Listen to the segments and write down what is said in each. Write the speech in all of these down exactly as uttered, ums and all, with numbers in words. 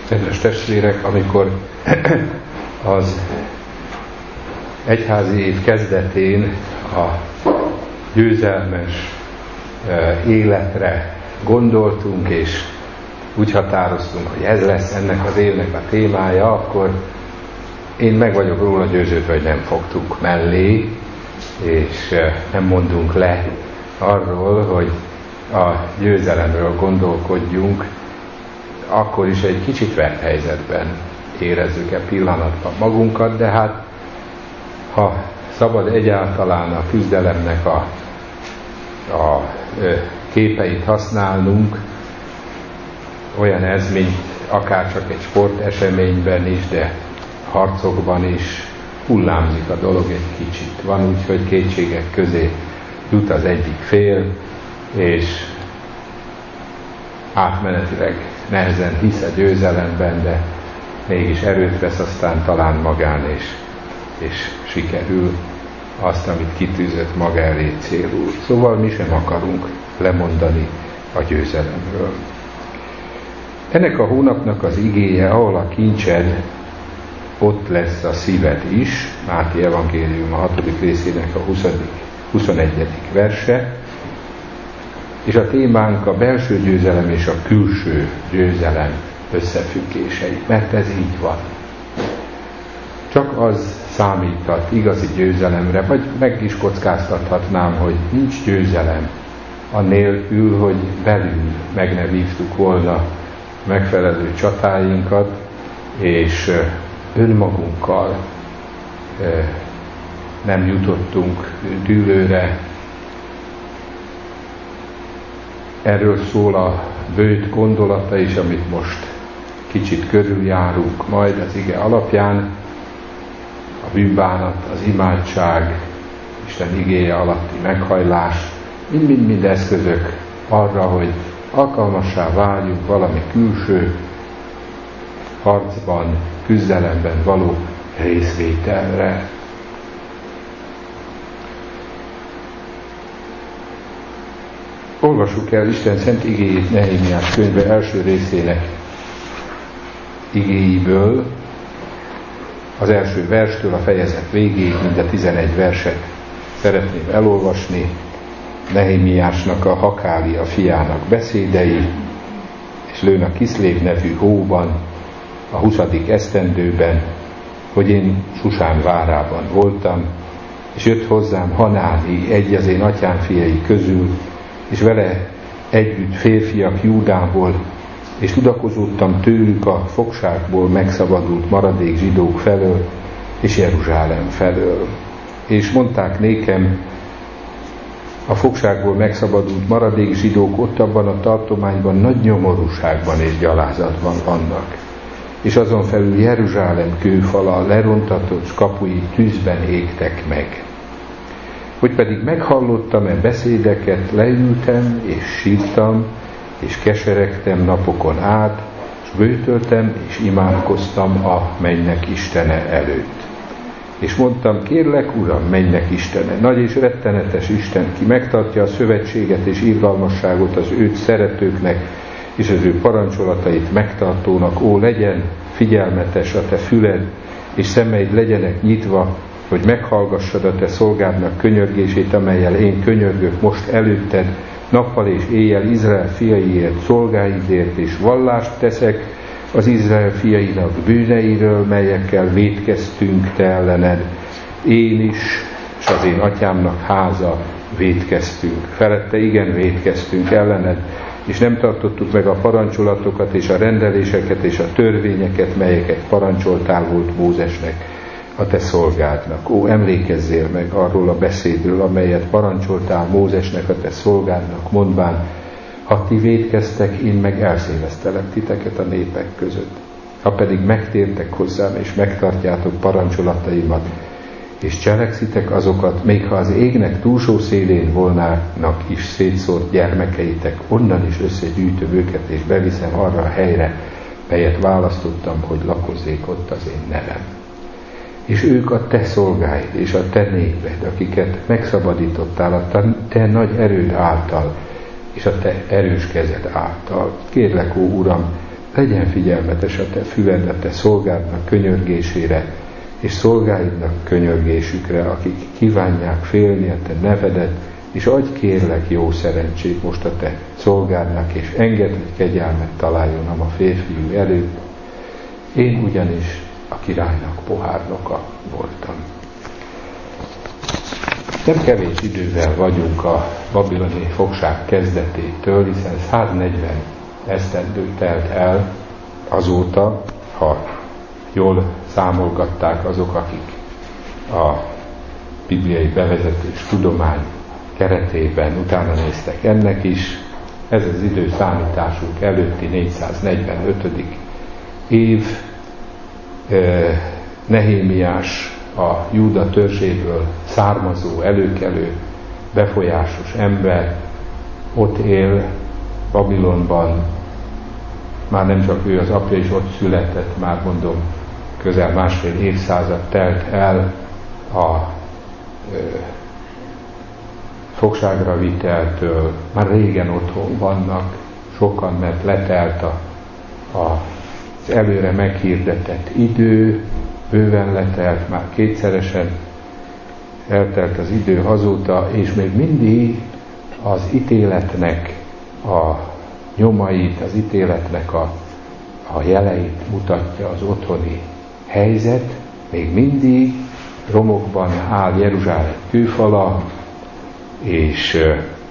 Kedves testvérek, amikor az egyházi év kezdetén a győzelmes életre gondoltunk, és úgy határoztunk, hogy ez lesz ennek az évnek a témája, akkor én meg vagyok róla győződve, hogy nem fogtunk mellé, és nem mondunk le arról, hogy a győzelemről gondolkodjunk, akkor is egy kicsit vert helyzetben érezzük-e pillanatban magunkat, de hát ha szabad egyáltalán a küzdelemnek a, a képeit használnunk, olyan ez, mint akár csak egy sporteseményben is, de harcokban is hullámzik a dolog egy kicsit. Van úgy, hogy kétségek közé jut az egyik fél, és átmenetileg nehezen hisz a győzelemben, de mégis erőt vesz aztán talán magán, és, és sikerül azt, amit kitűzött maga elé célul. Szóval mi sem akarunk lemondani a győzelemről. Ennek a hónapnak az igéje, ahol a kincsed, ott lesz a szíved is. Máté evangélium a hatodik részének a huszadik, huszonegyedik verse. És a témánk a belső győzelem és a külső győzelem összefüggései, mert ez így van. Csak az számíthat igazi győzelemre, vagy meg is kockáztathatnám, hogy nincs győzelem annélkül, hogy belül meg ne vívtuk volna megfelelő csatáinkat, és önmagunkkal nem jutottunk dűlőre. Erről szól a bőt gondolata is, amit most kicsit körüljárunk majd az ige alapján. A bűnbánat, az imádság, Isten igéje alatti meghajlás, mind-mind-mind eszközök arra, hogy alkalmassá váljunk valami külső harcban, küzdelemben való részvételre. Olvassuk el Isten szent igéjét Nehémiás könyve első részének igéiből, az első verstől a fejezet végéig, mind a tizenegy verset szeretném elolvasni. Nehémiásnak, a Hakália fiának beszédei, és lőn a Kiszlév nevű hóban, a huszadik esztendőben, hogy én Susán várában voltam, és jött hozzám Hanáni, egy az én atyám fiai közül, és vele együtt férfiak Júdából, és tudakozódtam tőlük a fogságból megszabadult maradék zsidók felől, és Jeruzsálem felől. És mondták nékem, a fogságból megszabadult maradék zsidók ott abban a tartományban nagy nyomorúságban és gyalázatban vannak. És azon felül Jeruzsálem kőfala, lerontatott s kapui tűzben égtek meg. Hogy pedig meghallottam-e beszédeket, leültem és sírtam, és keseregtem napokon át, és bőtöltem és imádkoztam a mennynek Istene előtt. És mondtam, kérlek, Uram, mennynek Istene, nagy és rettenetes Isten, ki megtartja a szövetséget és irgalmasságot az őt szeretőknek, és az ő parancsolatait megtartónak, ó, legyen figyelmetes a te füled, és szemeid legyenek nyitva, hogy meghallgassad a te szolgádnak könyörgését, amellyel én könyörgök most előtted, nappal és éjjel Izrael fiaiért, szolgáidért, és vallást teszek az Izrael fiainak bűneiről, melyekkel vétkeztünk te ellened. Én is, és az én atyámnak háza vétkeztünk. Felette igen vétkeztünk ellened, és nem tartottuk meg a parancsolatokat, és a rendeléseket, és a törvényeket, melyeket parancsoltál volt Mózesnek, a te szolgádnak. Ó, emlékezzél meg arról a beszédről, amelyet parancsoltál Mózesnek, a te szolgádnak, mondván, ha ti vétkeztek, én meg elszévesztelek titeket a népek között. Ha pedig megtértek hozzám, és megtartjátok parancsolataimat, és cselekszitek azokat, még ha az égnek túlsó szélén volnának is szétszórt gyermekeitek, onnan is összegyűjtöm őket, és beviszem arra a helyre, melyet választottam, hogy lakozzék ott az én nevem. És ők a te szolgáid, és a te néped, akiket megszabadítottál a te nagy erőd által, és a te erős kezed által. Kérlek, ó Uram, legyen figyelmetes a te füled a te szolgádnak könyörgésére, és szolgáidnak könyörgésükre, akik kívánják félni a te nevedet, és adj kérlek jó szerencsét most a te szolgádnak, és engedd, hogy kegyelmet találjon a férfiú előtt. Én ugyanis a királynak pohárnoka voltam. Nem kevés idővel vagyunk a babiloni fogság kezdetétől, hiszen száznegyven esztendő telt el azóta, ha jól számolgatták azok, akik a bibliai bevezetős tudomány keretében utána néztek ennek is. Ez az időszámításunk előtti négyszáznegyvenötödik év. Nehémiás, a Júda törzséből származó, előkelő, befolyásos ember ott él Babilonban. Már nem csak ő, az apja is ott született, már mondom, közel másfél évszázad telt el a ö, fogságra viteltől. Már régen otthon vannak sokan, mert letelt a, a, az előre meghirdetett idő, bőven letelt, már kétszeresen eltelt az idő azóta, és még mindig az ítéletnek a nyomait, az ítéletnek a, a jeleit mutatja az otthoni helyzet. Még mindig romokban áll Jeruzsálem kőfala, és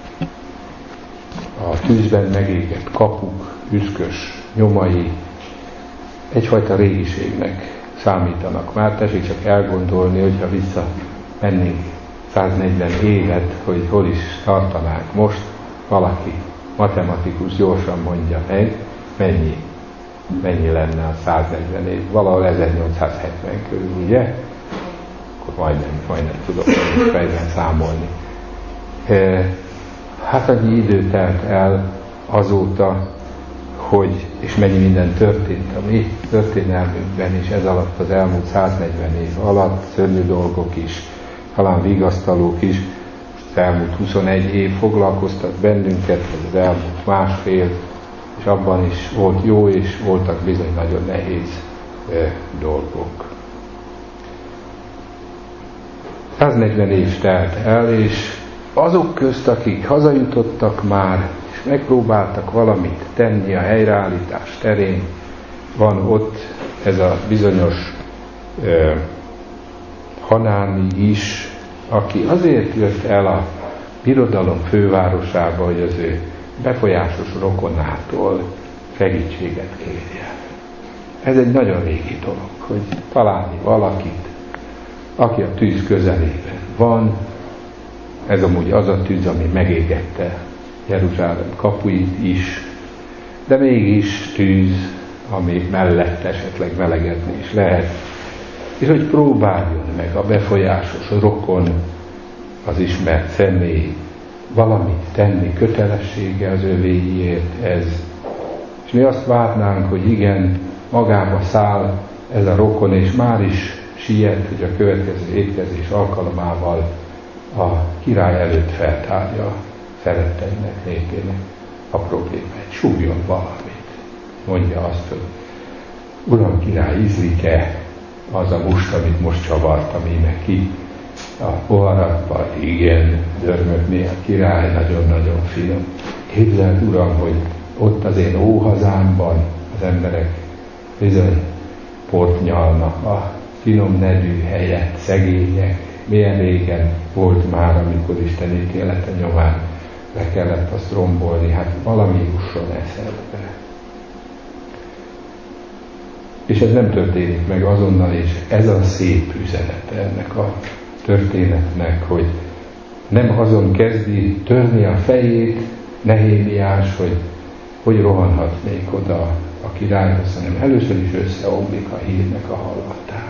a tűzben megégett kapuk, üszkös nyomai egyfajta régiségnek számítanak már. Tessék csak elgondolni, hogyha vissza mennénk száznegyven évet, hogy hol is tartanánk most. Valaki matematikus gyorsan mondja meg, mennyi, mennyi lenne a száznegyven év. Valahol ezernyolcszázhetven körül, ugye? Akkor majdnem, majdnem tudok fejben számolni. Hát annyi idő telt el azóta, hogy, és mennyi minden történt a mi történelmünkben is ez alatt, az elmúlt száznegyven év alatt, szörnyű dolgok is, talán vigasztalók is. Az elmúlt huszonegy év foglalkoztat bennünket, az elmúlt másfél, és abban is volt jó, és voltak bizony nagyon nehéz e, dolgok. száznegyven év telt el, és azok közt, akik hazajutottak már, és megpróbáltak valamit tenni a helyreállítás terén, van ott ez a bizonyos e, Hanáni is, aki azért jött el a birodalom fővárosába, hogy az ő befolyásos rokonától segítséget kérje. Ez egy nagyon régi dolog, hogy találni valakit, aki a tűz közelében van. Ez amúgy az a tűz, ami megégette Jeruzsálem kapuit is, de mégis tűz, ami mellett esetleg melegedni is lehet. És hogy próbáljon meg a befolyásos rokon, az ismert személy valamit tenni, kötelessége az övéiért ez. És mi azt várnánk, hogy igen, magába száll ez a rokon, és már is siet, hogy a következő étkezés alkalmával a király előtt feltárja szeretteinek, népének a problémát. Súgjon valamit. Mondja azt, hogy Uram király, ízlik-e az a must, amit most csavartam íme ki a poharakba? Igen, dörmögné a király, nagyon-nagyon finom. Képzeld, Uram, hogy ott az én óhazámban az emberek bizony port nyalnak a finom nedű helyett, szegények. Milyen régen volt már, amikor Isten ítélete nyomán le kellett azt rombolni, hát valami jusson eszedbe. És ez nem történik meg azonnal, és ez a szép üzenete ennek a történetnek, hogy nem azon kezdi törni a fejét Nehémiás, hogy hogy rohanhat még oda a királyhoz, hanem először is összeomlik a hírnek a hallatán.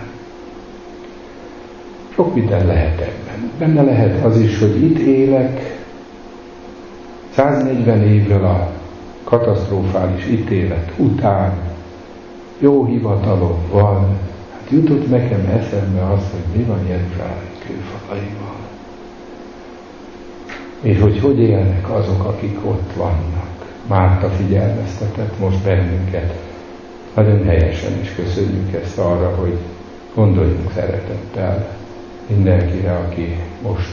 Sok minden lehet ebben. Benne lehet az is, hogy itt élek, száznegyven évvel a katasztrofális ítélet után, jó hivatalom van, hát jutott nekem eszembe az, hogy mi van Jeruzsálem kőfalaival. És hogy hogy élnek azok, akik ott vannak. Márta figyelmeztetett most bennünket nagyon helyesen is köszönjük ezt arra, hogy gondoljunk szeretettel mindenkire, aki most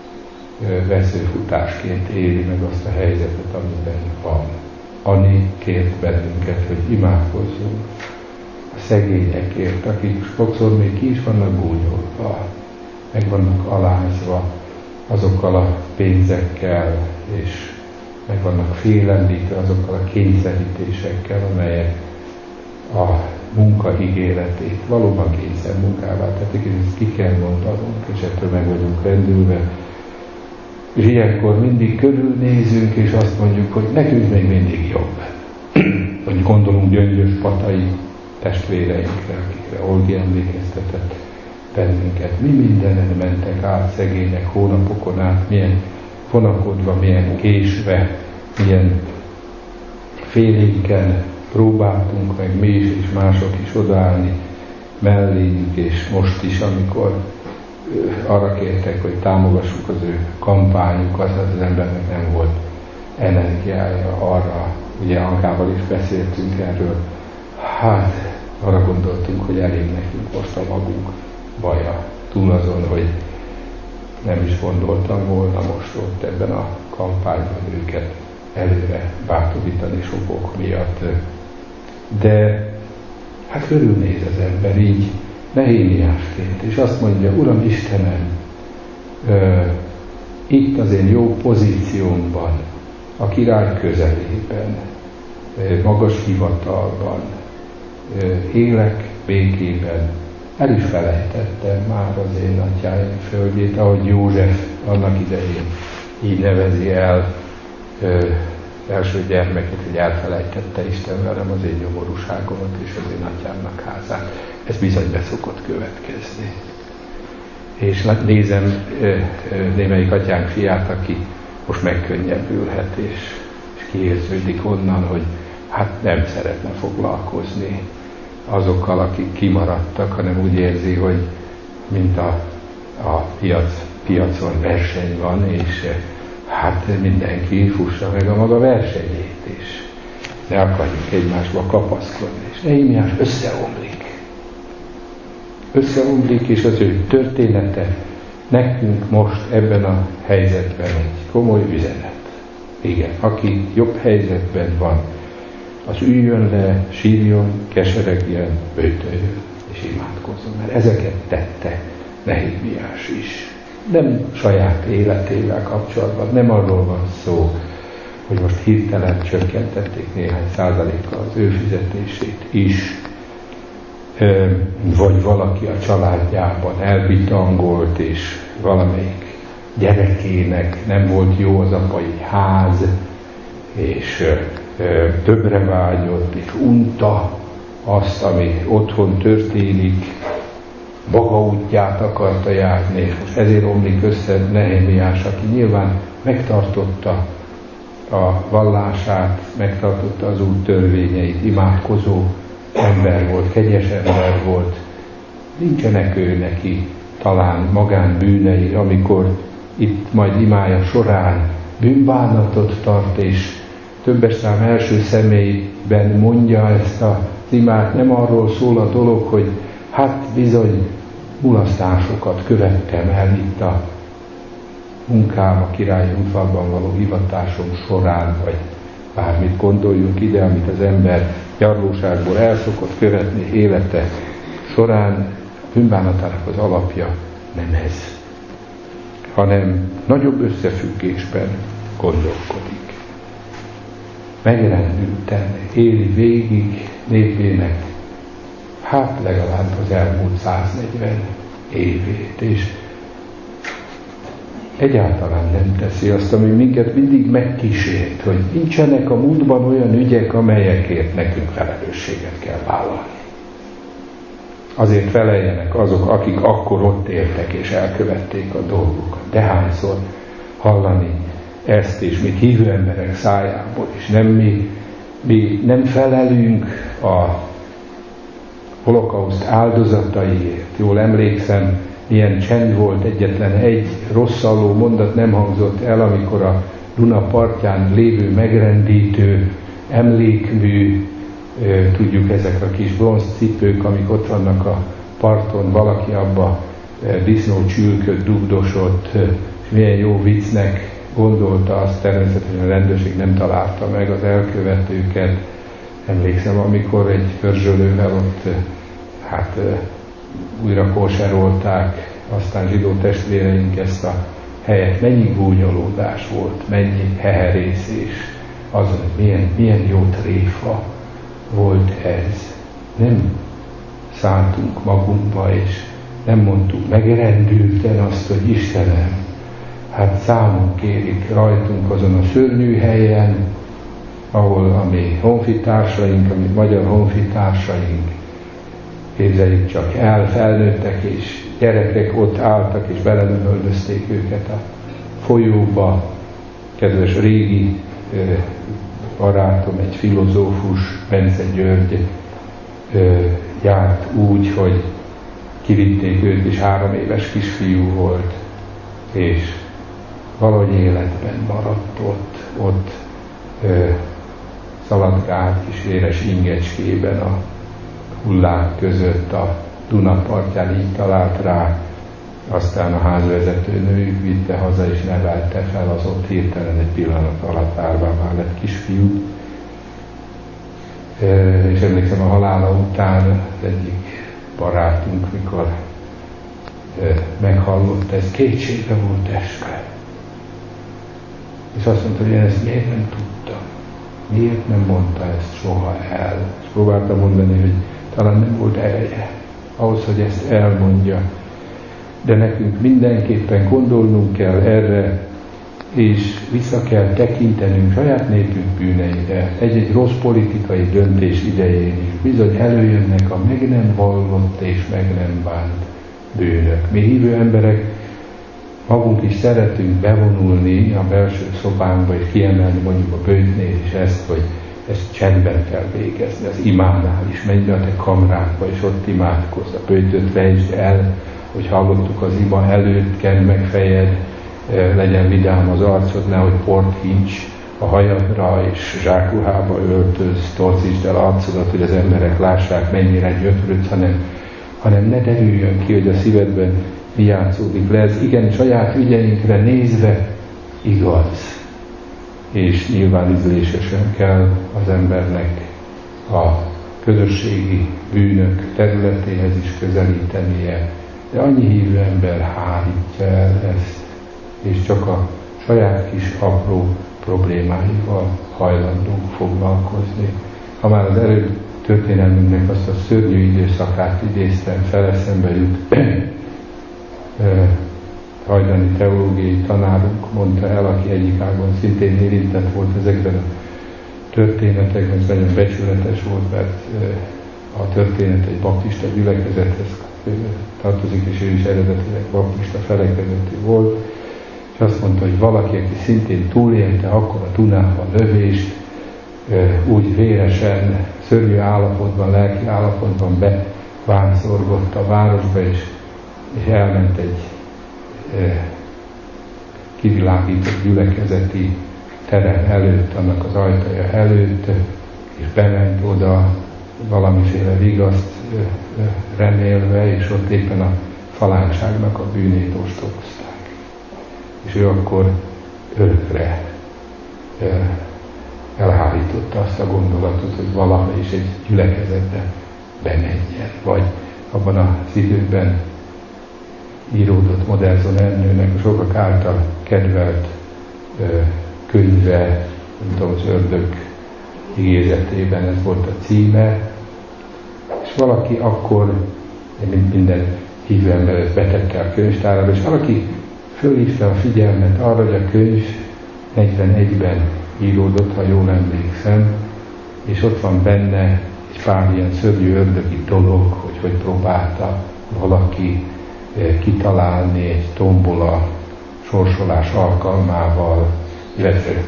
veszőfutásként éli meg azt a helyzetet, amiben van. Ani kért bennünket, hogy imádkozzunk a szegényekért, akik sokszor még ki is vannak gúnyolva, meg vannak alázva azokkal a pénzekkel, és meg vannak félemlítve azokkal a kényszerítésekkel, amelyek a munka ígéretét valóban kényszer munkává tették, és ezt ki kell mondanunk, és ettől meg vagyunk rendülve. És ilyenkor mindig körülnézünk, és azt mondjuk, hogy nekünk még mindig jobb. Hogy gondolunk Gyöngyös Patai testvéreinkre, akikre Olgi emlékeztetett bennünket. Mi mindenen mentek át szegények hónapokon át, milyen vonakodva, milyen késve, milyen félénken próbáltunk meg mi is, és mások is odaállni melléjük, és most is, amikor arra kértek, hogy támogassuk az ő kampányukat, hát az embernek nem volt energiája arra, ugye Ankával is beszéltünk erről, hát arra gondoltunk, hogy elég nekünk most a magunk baja, túl azon, hogy nem is gondoltam volna most ott ebben a kampányban őket előre bátorítani sok ok miatt. De hát körülnéz az ember így, Nehémiásként, és azt mondja, Uram Istenem, ö, itt az én jó pozíciómban, a király közelében, ö, magas hivatalban, ö, élek békében, el is felejtettem már az én atyáim földjét, ahogy József annak idején így nevezi el ö, első gyermeket, hogy elfelejtette Isten velem az én nyomorúságomat és az én atyámnak házát. Ez bizony be szokott következni. És nézem némelyik atyánk fiát, aki most megkönnyebbülhet, és, és kiérződik onnan, hogy hát nem szeretne foglalkozni azokkal, akik kimaradtak, hanem úgy érzi, hogy mint a, a piac, piacon verseny van, és hát mindenki fussa meg a maga versenyét is. Ne akarjunk egymásba kapaszkodni. És Nehémiás összeomlik. Összeomlik, és az ő története nekünk most ebben a helyzetben egy komoly üzenet. Igen, aki jobb helyzetben van, az üljön le, sírjon, keseregjen, böjtöljön és imádkozzon. Mert ezeket tette Nehémiás is. Nem saját életével kapcsolatban, nem arról van szó, hogy most hirtelen csökkentették néhány százalékkal az ő fizetését is, vagy valaki a családjában elbitangolt, és valamelyik gyerekének nem volt jó az apai ház, és többre vágyott, és unta azt, ami otthon történik, maga útját akarta járni, és most ezért omlik össze Nehémiás, aki nyilván megtartotta a vallását, megtartotta az út törvényeit, imádkozó ember volt, kegyes ember volt. Nincsenek ő neki talán magánbűnei, amikor itt majd imája során bűnbánatot tart, és többes szám első személyben mondja ezt az imát, nem arról szól a dolog, hogy hát bizony mulasztásokat követtem el itt a munkám, a királyi udvarban való hivatásom során, vagy bármit gondoljunk ide, amit az ember gyarlóságból el szokott követni élete során, a bűnbánatának az alapja nem ez, hanem nagyobb összefüggésben gondolkodik. Megrendülten éli végig népének, hát legalább az elmúlt száznegyven évét, és egyáltalán nem teszi azt, ami minket mindig megkísért, hogy nincsenek a múltban olyan ügyek, amelyekért nekünk felelősséget kell vállalni. Azért feleljenek azok, akik akkor ott éltek és elkövették a dolgokat. De hányszor hallani ezt, és mit hívő emberek szájából, és nem mi, mi nem felelünk a holokauszt áldozataiért. Jól emlékszem, milyen csend volt, egyetlen egy rosszalló mondat nem hangzott el, amikor a Duna partján lévő megrendítő emlékmű tudjuk, ezek a kis bronz cipők, amik ott vannak a parton, valaki abba disznócsülköt dugdosott, és milyen jó viccnek gondolta, azt természetesen a rendőrség nem találta meg az elkövetőket. Emlékszem, amikor egy körzsölővel ott hát újra korserolták, aztán zsidó testvéreink ezt a helyet, mennyi gúnyolódás volt, mennyi heherészés, azon, hogy milyen, milyen jó tréfa volt ez. Nem szálltunk magunkba, és nem mondtuk megrendülten azt, hogy Istenem, hát számon kérik rajtunk azon a szörnyű helyen, ahol a mi honfitársaink, a mi magyar honfitársaink, képzeljük csak el, felnőttek és gyerekek ott álltak és belemöldözték őket a folyóba. Kedves régi barátom, egy filozófus, Bence György járt úgy, hogy kivitték őt, és három éves kisfiú volt, és valahogy életben maradt ott, ott ö, szaladgált kis véres ingecskében a hullák között, a Duna partján, így talált rá, aztán a házvezető nő vitte haza, és nevelte fel, az ott hirtelen egy pillanat alatt árvá vált kisfiú. És emlékszem, a halála után egyik barátunk, mikor meghallott, ez kétségbe volt esve. És azt mondta, hogy én ezt miért nem tudtam? Miért nem mondta ezt soha el? És próbáltam mondani, hogy talán nem volt ereje ahhoz, hogy ezt elmondja. De nekünk mindenképpen gondolnunk kell erre, és vissza kell tekintenünk saját népünk bűneire. Egy-egy rossz politikai döntés idején is bizony előjönnek a meg nem vallott és meg nem bánt bűnök. Mi hívő emberek magunk is szeretünk bevonulni a belső szobánkba, és kiemelni mondjuk a böjtnél is ezt, hogy ezt csendben kell végezni. Az imánál is menj be a te kamrádba, és ott imádkozz. A böjtöt rejtsd el, hogy hallottuk az ima előtt, kend meg fejed, legyen vidám az arcod, nehogy port hincs a hajadra, és zsákruhába öltöz, torzítsd el arcodat, hogy az emberek lássák, mennyire gyötrődsz, hanem, hanem ne derüljön ki, hogy a szívedben mi játszódik le. Ez igen, saját ügyeinkre nézve igaz. És nyilván ízlésesen kell az embernek a közösségi bűnök területéhez is közelítenie. De annyi hívő ember hárítja el ezt, és csak a saját kis apró problémáival hajlandó foglalkozni. Ha már az előbb történelmünknek azt a szörnyű időszakát idéztem fel, eszembe jut, hajdani teológiai tanárunk mondta el, aki egyik ágon szintén érintett volt ezekben a történetekben, ez nagyon becsületes volt, mert a történet egy baptista gyülekezethez tartozik, és ő is eredetileg baptista felekezetű volt, és azt mondta, hogy valaki, aki szintén túlélte akkor a Dunában lövést, úgy véresen, szörnyű állapotban, lelki állapotban bevánszorgott a városba, és, és elment egy e, kivilágított gyülekezeti terem előtt, annak az ajtaja előtt, és bement oda valamiféle vigaszt e, e, remélve, és ott éppen a falányságnak a bűnét ostobozták. És ő akkor örökre e, elhárította azt a gondolatot, hogy valaha is egy gyülekezetbe bemenjen, vagy abban az időben íródott Modersohn Ernőnek a sokak által kedvelt ö, könyve, nem tudom, az ördög igézetében ez volt a címe, és valaki akkor, mint minden hívő ember, ezt betette a könyvtárába, és valaki fölhívta a figyelmet arra, hogy a könyv negyvenegyben íródott, ha jól emlékszem, és ott van benne egy pár ilyen szörnyű ördögi dolog, hogy hogy próbálta valaki kitalálni egy tombola sorsolás alkalmával, illetve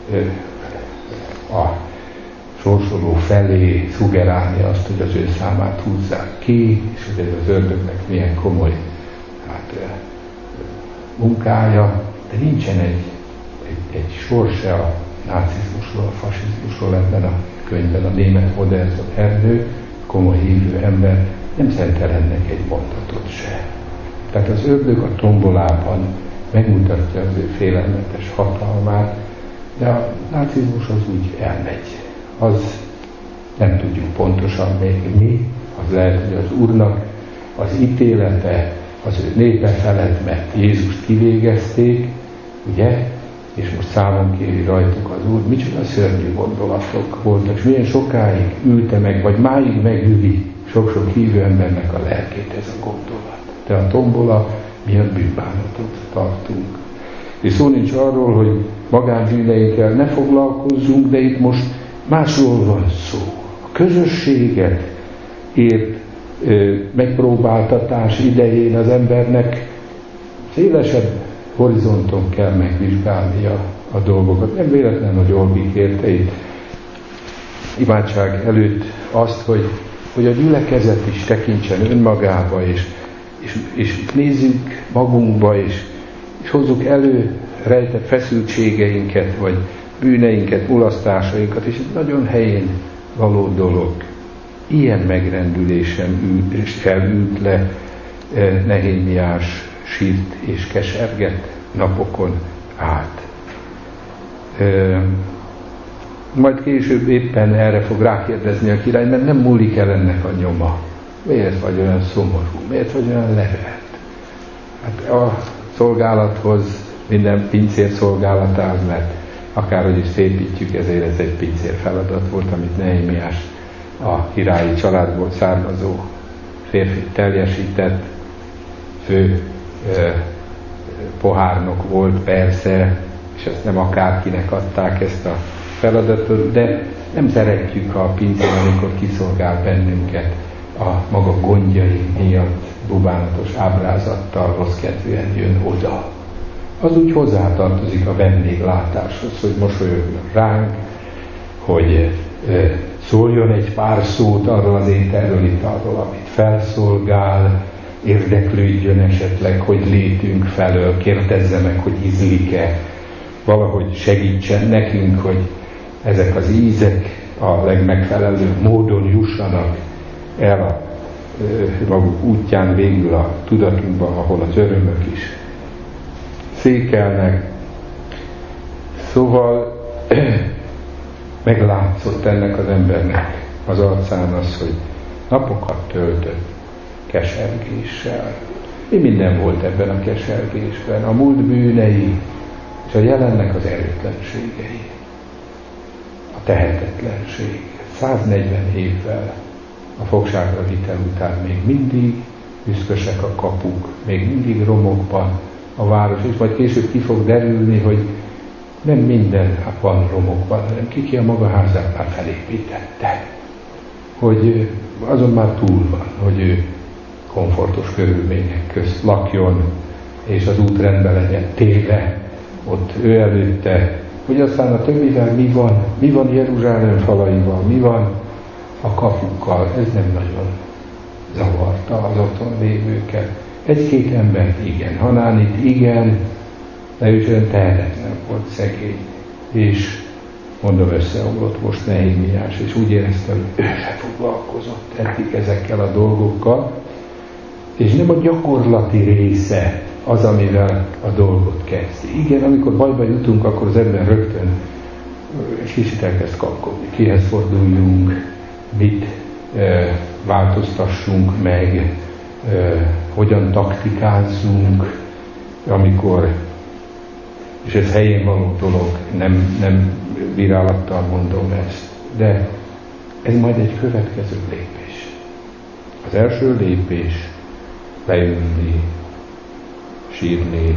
a sorsoló felé szugerálni azt, hogy az ő számát húzzák ki, és hogy ez az ördögnek milyen komoly hát, munkája, de nincsen egy, egy, egy sor se a nácizmusról, a fasizmusról ebben a könyvben, a német Modersohn Ernő, komoly hívő ember, nem szentel ennek egy mondatot se. Tehát az ördög a tombolában megmutatja az ő félelmetes hatalmát, de a nácizmus az úgy elmegy. Az nem tudjuk pontosan még mi, az lehet, hogy az Úrnak az ítélete az ő népe felett, mert Jézust kivégezték, ugye? És most számon kéri rajtuk az Úr. Micsoda szörnyű gondolatok voltak, és milyen sokáig ülte meg, vagy máig megüli sok-sok hívő embernek a lelkét ez a gondolat. De a tombola miatt bűnbánatot tartunk. És szó nincs arról, hogy magánbűneinkkel ne foglalkozzunk, de itt most másról van szó. A közösséget ért ö, megpróbáltatás idején az embernek szélesebb horizonton kell megvizsgálnia a dolgokat. Nem véletlen, hogy Olgi kérte itt imádság előtt azt, hogy, hogy a gyülekezet is tekintsen önmagába, és, és, és nézzük magunkba, és, és hozzuk elő rejtett feszültségeinket, vagy bűneinket, mulasztásainkat, és ez nagyon helyén való dolog. Ilyen megrendülésen ült, felült le Nehémiás, sírt és kesergett napokon át. E, majd később éppen erre fog rákérdezni a király, mert nem múlik el ennek a nyoma. Miért vagy olyan szomorú? Miért vagy olyan levelt? Hát a szolgálathoz minden pincér szolgálatához, mert akárhogy is szépítjük, ezért ez egy pincér feladat volt, amit Nehémiás a királyi családból származó férfi teljesített, fő eh, pohárnok volt persze, és ezt nem akárkinek adták ezt a feladatot, de nem szeretjük, ha a pincér, amikor kiszolgál bennünket a maga gondjai miatt bubánatos ábrázattal rossz kedvűen jön oda. Az úgy hozzátartozik a vendéglátáshoz, hogy mosolyogjon ránk, hogy eh, szóljon egy pár szót arról az ételről, italról, amit felszolgál, érdeklődjön esetleg, hogy létünk felől, kérdezze meg, hogy ízlik-e, valahogy segítsen nekünk, hogy ezek az ízek a legmegfelelőbb módon jussanak el a ö, maguk útján végül a tudatunkba, ahol az örömök is székelnek. Szóval meglátszott ennek az embernek az arcán az, hogy napokat töltött kesergéssel. Mi minden volt ebben a kesergésben? A múlt bűnei és a jelennek az erőtlenségei. A tehetetlenség. száznegyven évvel a fogságra vitel után még mindig üszkösek a kapuk, még mindig romokban a város, és majd később ki fog derülni, hogy nem minden van romokban, hanem ki ki a maga házát már felépítette. Hogy azon már túl van, hogy ő komfortos körülmények közt lakjon, és az út rendben legyen téve, ott ő előtte, hogy aztán a többivel mi van, mi van Jeruzsálem falaival, mi van a kapukkal, ez nem nagyon zavarta az otthon lévőket. Egy-két embert igen, Hanánit igen, de ő olyan tehetetlen volt, szegény, és mondom, összeomlott most Nehémiás, és úgy érezte, hogy ő se foglalkozott eddig ezekkel a dolgokkal, és nem a gyakorlati része az, amivel a dolgot kezdi. Igen, amikor bajba jutunk, akkor az ember rögtön egy kicsit elkezd kapkodni. Kihez forduljunk, mit e, változtassunk meg, e, hogyan taktikázzunk, amikor, és ez helyén való dolog, nem, nem virálattal mondom ezt, de ez majd egy következő lépés. Az első lépés leülni, sírni,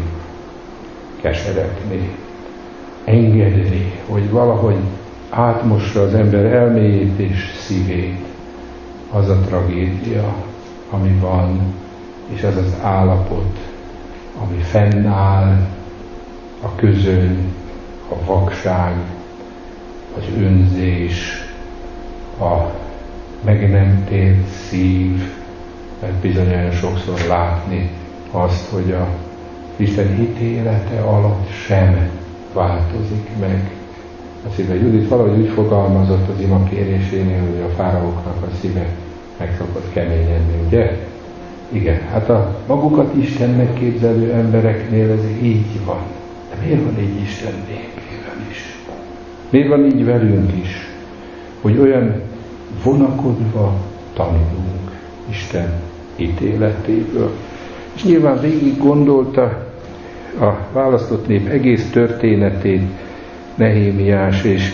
keseregni, engedni, hogy valahogy átmossa az ember elméjét és szívét az a tragédia, ami van, és az az állapot, ami fennáll, a közöny, a vakság, az önzés, a meg nem tért szív, mert bizony olyan sokszor látni azt, hogy a Isten ítélete alatt sem változik meg a szíve. Judit valahogy úgy fogalmazott az ima kérésénél, hogy a fáraóknak a szíve meg szokott keményedni, ugye? Igen, hát a magukat Istennek képzelő embereknél ez így van. De miért van így Isten népével is? Miért van így velünk is? Hogy olyan vonakodva tanulunk Isten ítéletéből. És nyilván végig gondolta a választott nép egész történetét Nehémiás, és,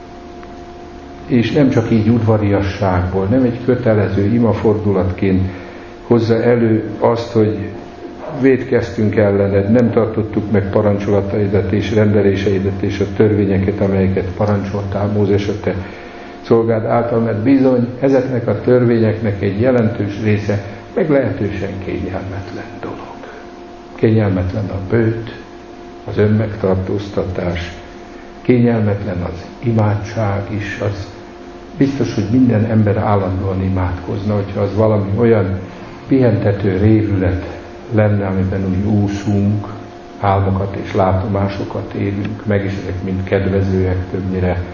és nem csak így udvariasságból, nem egy kötelező imafordulatként hozza elő azt, hogy vétkeztünk ellened, nem tartottuk meg parancsolataidat és rendeléseidet és a törvényeket, amelyeket parancsoltál Mózes a te szolgád által, mert bizony ezeknek a törvényeknek egy jelentős része meglehetősen kényelmetlen dolog. Kényelmetlen a bőt, az önmegtartóztatás, kényelmetlen az imádság is, az biztos, hogy minden ember állandóan imádkozna, hogyha az valami olyan pihentető révület lenne, amiben úgy úszunk, álmokat és látomásokat élünk meg, és ezek mind kedvezőek többnyire,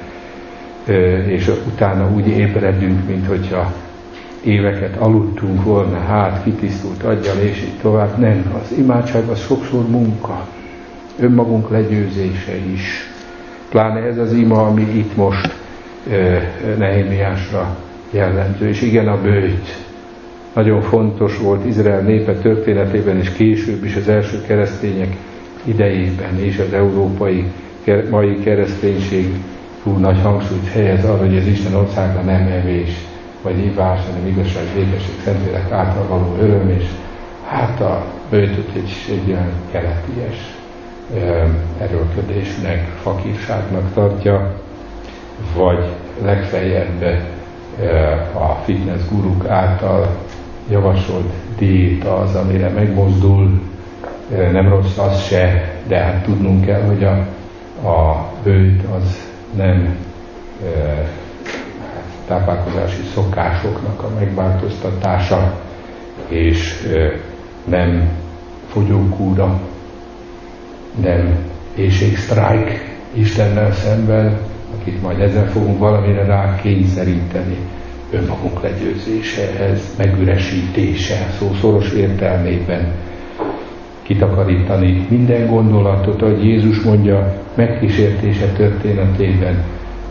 és utána úgy ébredünk, mint hogyha éveket aludtunk volna, hát kitisztult aggyal, és így tovább. Nem, az imádság az sokszor munka, önmagunk legyőzése is. Pláne ez az ima, ami itt most Nehémiásra jellemző. És igen, a bőjt nagyon fontos volt Izrael népe történetében, és később is az első keresztények idejében, és az európai, mai kereszténység túl nagy hangsúlyt helyez arra, hogy az Isten országa nem evés, vagy ivás, hanem igazság, békesség, szentlélek által való öröm, és hát a bőjtöt egy, egy olyan keleties erőlködésnek, fakírságnak tartja, vagy legfeljebb a fitness guruk által javasolt diéta az, amire megmozdul, nem rossz az se, de hát tudnunk kell, hogy a, a bőjt az nem e, táplálkozási szokásoknak a megváltoztatása, és e, nem fogyókúra, nem éhségsztrájk Istennel szemben, akit majd ezzel fogunk valamire rá kényszeríteni, önmagunk legyőzése, ez megüresítése, szó szoros értelmében kitakarítani minden gondolatot, ahogy Jézus mondja, megkísértése történetében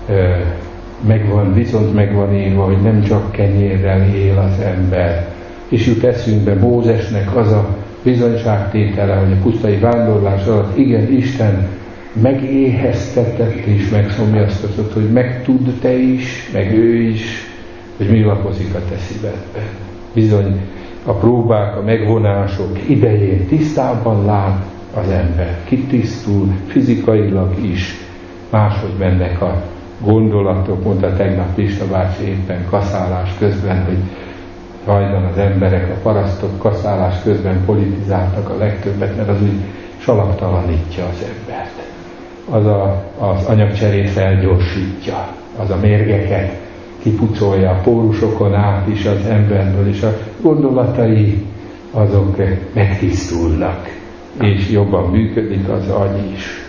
megvan, viszont megvan írva, hogy nem csak kenyérrel él az ember. És jut eszünkbe Mózesnek az a bizonyságtétele, hogy a pusztai vándorlás alatt igen, Isten megéheztetett és megszomjaztatott, hogy megtudd te is, meg ő is, hogy mi lakozik a te szívedben. Bizony a próbák, a megvonások idején tisztában lát az ember, kitisztul fizikailag is, máshogy mennek a gondolatok, mondta tegnap Pista bácsi éppen kaszálás közben, hogy hajdan az emberek, a parasztok kaszálás közben politizáltak a legtöbbet, mert az úgy salaktalanítja az embert. Az a, az anyagcserét felgyorsítja, az a mérgeket kipucolja a pórusokon át is az emberből, és a gondolatai azok megtisztulnak, és jobban működik az agy is.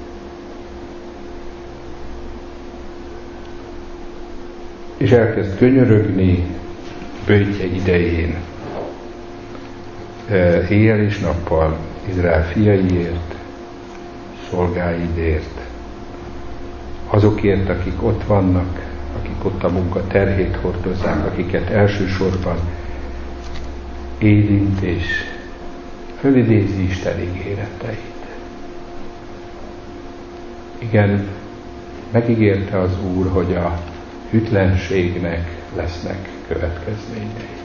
És elkezd könyörögni bőjtje idején, éjjel és nappal Izrael fiaiért, szolgáidért, azokért, akik ott vannak, akik ott a munka terhét hordozzák, akiket elsősorban érint és fölidézi Isten ígéreteit. Igen, megígérte az Úr, hogy a hűtlenségnek lesznek következményei.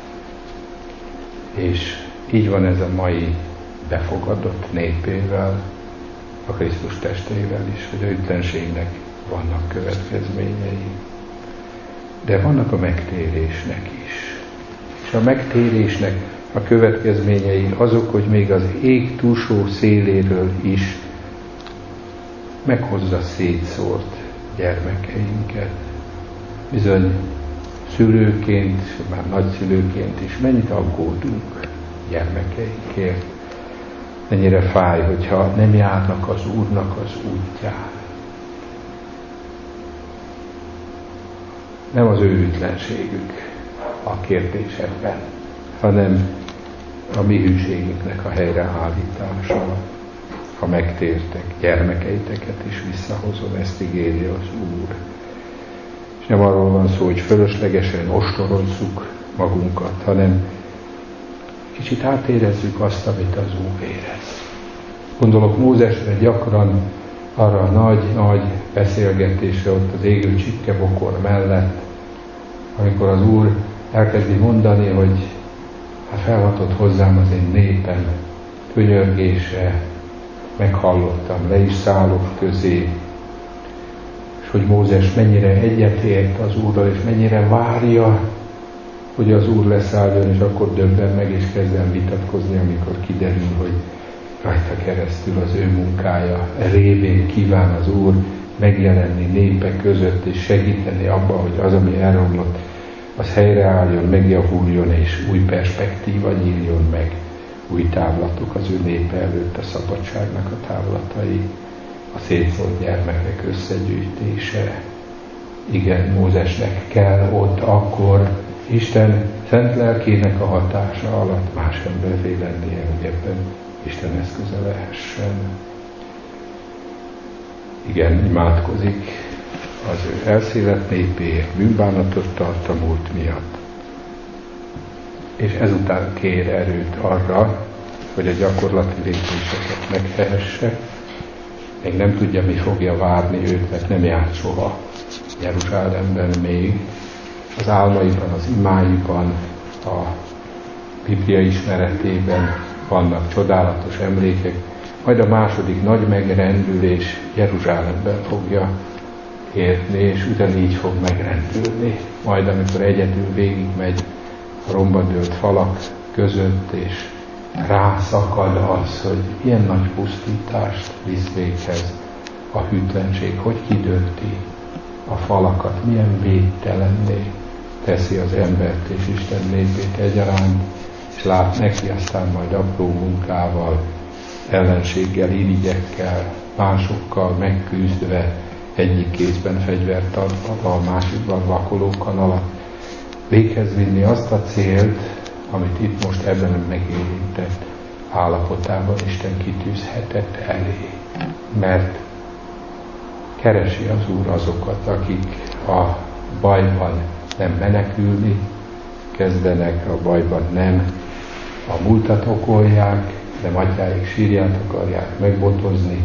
És így van ez a mai befogadott népével, a Krisztus testével is, hogy a hűtlenségnek vannak következményei. De vannak a megtérésnek is. És a megtérésnek a következményei azok, hogy még az ég túlsó széléről is meghozza szétszórt gyermekeinket. Bizony szülőként, már nagyszülőként is mennyit aggódunk gyermekeinkért. Mennyire fáj, hogyha nem járnak az Úrnak az útján. nem az őrületlenségük a kérdés ebben, hanem a mi hűségünknek a helyreállítása. Ha megtértek, gyermekeiteket is visszahozom, ezt ígéri az Úr. És nem arról van szó, hogy fölöslegesen ostorozzuk magunkat, hanem kicsit átérezzük azt, amit az Úr érez. Gondolok Mózesre gyakran, arra a nagy-nagy beszélgetésre ott az égő csipkebokor mellett, amikor az Úr elkezdi mondani, hogy hát felhatott hozzám az én népem könyörgése, meghallottam, le is szállok közé, és hogy Mózes mennyire egyetért az Úrral, és mennyire várja, hogy az Úr leszálljon, és akkor döbben meg, és kezdem vitatkozni, amikor kiderül, hogy rajta keresztül az ő munkája révén kíván az Úr megjelenni népek között, és segíteni abba, hogy az, ami elromlott, az helyreálljon, megjavuljon, és új perspektíva nyíljon meg, új távlatok az ő népe előtt, a szabadságnak a távlatai, a szétszólt gyermekek összegyűjtése. Igen, Mózesnek kell ott akkor Isten szent lelkének a hatása alatt más emberré lennie, hogy ebben Isten eszköze lehessen. Igen, imádkozik az ő elszélet népéért, bűnbánatot tart a múlt miatt. És ezután kér erőt arra, hogy a gyakorlati lépéseket megtehesse. Még nem tudja, mi fogja várni őt, mert nem járt soha Jeruzsálemben még. Az álmaiban, az imáiban, a Biblia ismeretében vannak csodálatos emlékek, majd a második nagy megrendülés Jeruzsálemben fogja érni, és ugyanígy fog megrendülni. Majd amikor egyedül végigmegy a romba dőlt falak között, és rászakad az, hogy ilyen nagy pusztítást visz véghez a hűtlenség, hogy kidönti a falakat, milyen védtelenné teszi az embert és Isten népét egyaránt, és lát neki aztán majd apró munkával, ellenséggel, irigyekkel, másokkal megküzdve, egyik kézben fegyvert tartva, a másikban vakolókan alatt véghez vinni azt a célt, amit itt most ebben a megérintett állapotában Isten kitűzhetett elé. Mert keresi az Úr azokat, akik a bajban nem menekülni kezdenek, a bajban nem a múltat okolják, nem atyáik sírját akarják megbotozni,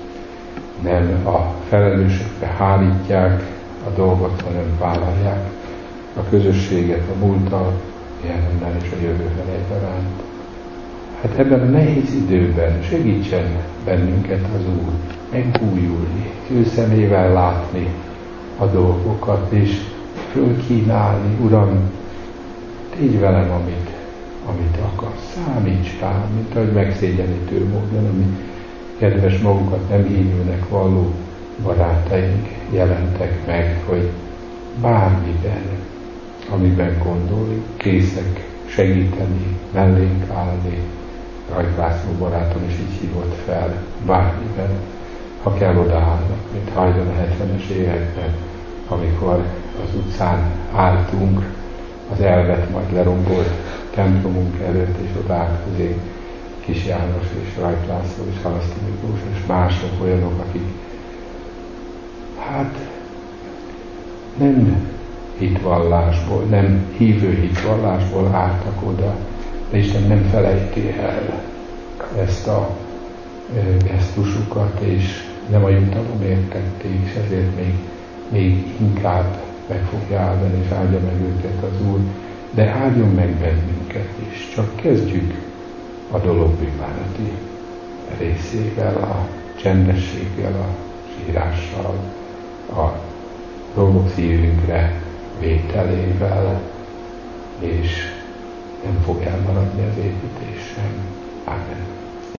nem a felelősökre hárítják a dolgot, hanem vállalják a közösséget a múlttal, jelennel és a jövővel egyaránt. Hát ebben a nehéz időben segítsen bennünket az Úr megújulni, ő szemével látni a dolgokat, és fölkínálni, Uram, tégy velem, amit, amit akarsz, számíts rám, mint ahogy megszégyenítő módon, ami kedves magukat nem hívőnek valló barátaink jelentek meg, hogy bármiben, amiben gondoljuk, készek segíteni, mellénk állni. Rajk László barátom is így hívott fel, bármiben, ha kell odaállnak, mint hajdan a hetvenes években, amikor az utcán álltunk, az elvet majd lerombolt templomunk előtt, és odaállt közé Kis János és Rajk László és Halaszti Miklós és mások olyanok, akik hát nem hitvallásból, nem hívő hitvallásból álltak oda, de Isten nem felejti el ezt a gesztusukat, és nem a jutalomért tették, és ezért még, még inkább meg fogja áldani, és áldja meg őket az Úr, de áldjon meg bennünket is. Csak kezdjük a dolog bűnbánati részével, a csendességgel, a sírással, a dolgok szívünkre vételével, és nem fog elmaradni az építés sem. Amen.